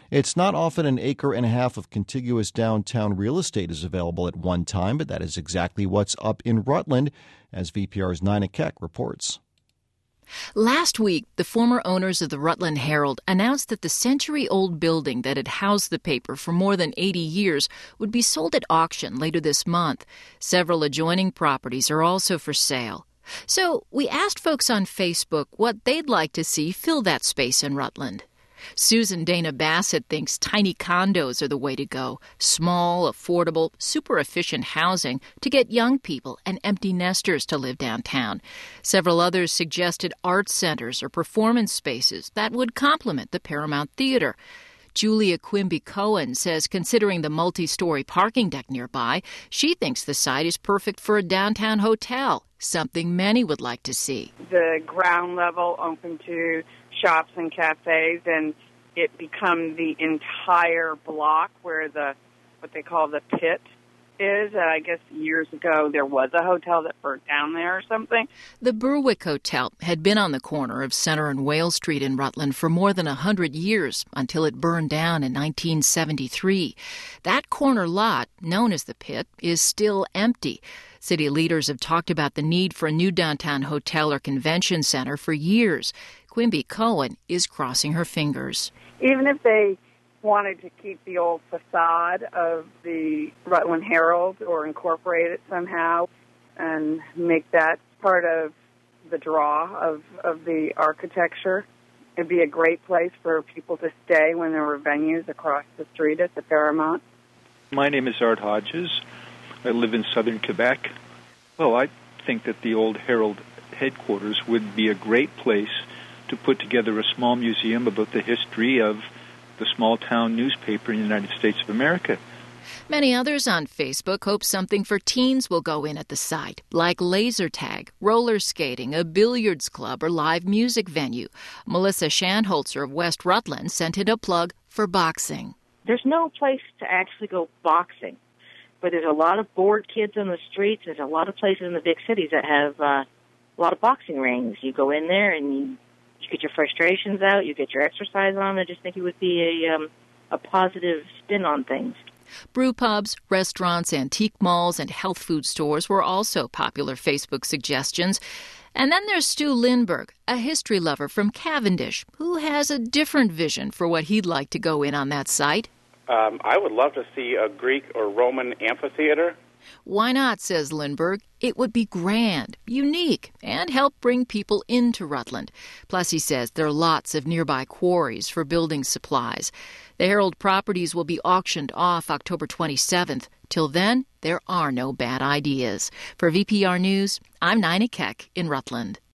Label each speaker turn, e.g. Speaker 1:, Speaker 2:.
Speaker 1: It's not often an acre and a half of contiguous downtown real estate is available at one time, but that is exactly what's up in Rutland, as VPR's Nina Keck reports.
Speaker 2: Last week, the former owners of the Rutland Herald announced that the century-old building that had housed the paper for more than 80 years would be sold at auction later this month. Several adjoining properties are also for sale. So we asked folks on Facebook what they'd like to see fill that space in Rutland. Susan Dana Bassett thinks tiny condos are the way to go. Small, affordable, super efficient housing to get young people and empty nesters to live downtown. Several others suggested art centers or performance spaces that would complement the Paramount Theater. Julia Quimby Cohen says considering the multi-story parking deck nearby, she thinks the site is perfect for a downtown hotel, something many would like to see.
Speaker 3: The ground level open to shops and cafes, and it become the entire block where what they call the pit is. I guess years ago there was a hotel that burnt down there or something.
Speaker 2: The Berwick Hotel had been on the corner of Center and Whale Street in Rutland for more than 100 years until it burned down in 1973. That corner lot, known as the Pit, is still empty. City leaders have talked about the need for a new downtown hotel or convention center for years. Quimby Cohen is crossing her fingers.
Speaker 3: Even if they wanted to keep the old facade of the Rutland Herald or incorporate it somehow and make that part of the draw of the architecture, it'd be a great place for people to stay when there were venues across the street at the Paramount.
Speaker 4: My name is Art Hodges. I live in southern Quebec. Well, I think that the old Herald headquarters would be a great place to put together a small museum about the history of the small-town newspaper in the United States of America.
Speaker 2: Many others on Facebook hope something for teens will go in at the site, like laser tag, roller skating, a billiards club, or live music venue. Melissa Shanholzer of West Rutland sent in a plug for boxing.
Speaker 5: There's no place to actually go boxing, but there's a lot of bored kids on the streets. There's a lot of places in the big cities that have a lot of boxing rings. You go in there and you get your frustrations out, you get your exercise on. I just think it would be a positive spin on things.
Speaker 2: Brew pubs, restaurants, antique malls, and health food stores were also popular Facebook suggestions. And then there's Stu Lindberg, a history lover from Cavendish, who has a different vision for what he'd like to go in on that site.
Speaker 6: I would love to see a Greek or Roman amphitheater.
Speaker 2: Why not, says Lindberg. It would be grand, unique, and help bring people into Rutland. Plus, he says there are lots of nearby quarries for building supplies. The Herald properties will be auctioned off October 27th. Till then, there are no bad ideas. For VPR News, I'm Nina Keck in Rutland.